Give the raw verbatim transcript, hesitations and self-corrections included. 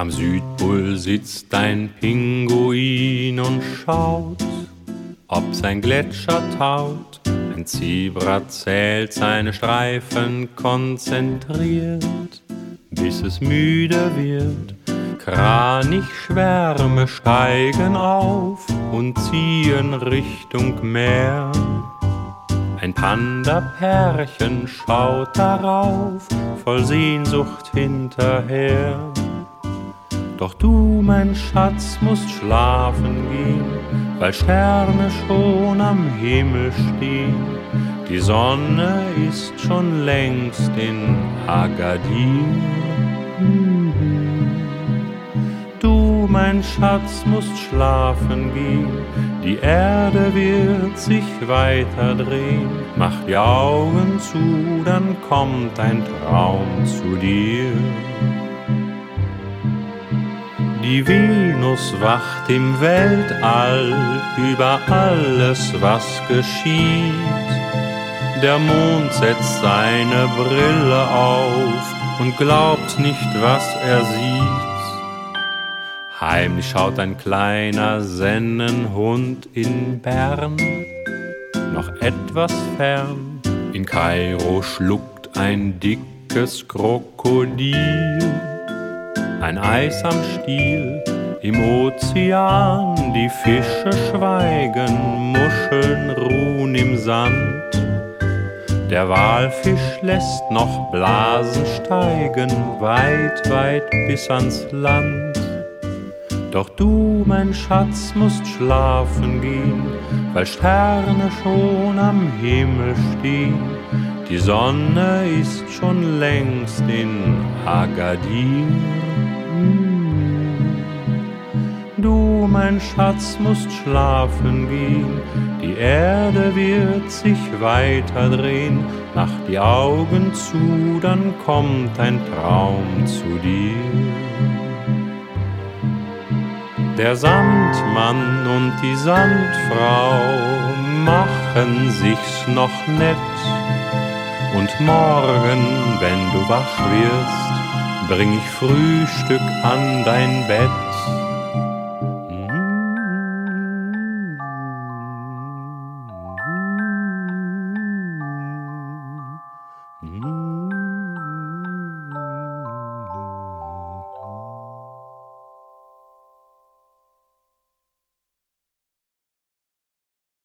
Am Südpol sitzt ein Pinguin und schaut, ob sein Gletscher taut. Ein Zebra zählt seine Streifen konzentriert, bis es müde wird. Kranichschwärme steigen auf und ziehen Richtung Meer. Ein Panda-Pärchen schaut darauf, voll Sehnsucht hinterher. Doch du, mein Schatz, musst schlafen gehen, weil Sterne schon am Himmel stehen. Die Sonne ist schon längst in Agadir. Du, mein Schatz, musst schlafen gehen, die Erde wird sich weiter drehen. Mach die Augen zu, dann kommt ein Traum zu dir. Die Venus wacht im Weltall über alles, was geschieht. Der Mond setzt seine Brille auf und glaubt nicht, was er sieht. Heimlich schaut ein kleiner Sennenhund in Bern, noch etwas fern. In Kairo schluckt ein dickes Krokodil ein Eis am Stiel. Im Ozean die Fische schweigen, Muscheln ruhen im Sand. Der Walfisch lässt noch Blasen steigen, weit, weit bis ans Land. Doch du, mein Schatz, musst schlafen gehen, weil Sterne schon am Himmel stehen. Die Sonne ist schon längst in Agadir. Du, mein Schatz, musst schlafen gehen, die Erde wird sich weiter drehen. Mach die Augen zu, dann kommt ein Traum zu dir. Der Sandmann und die Sandfrau machen sich's noch nett. Und morgen, wenn du wach wirst, bring ich Frühstück an dein Bett.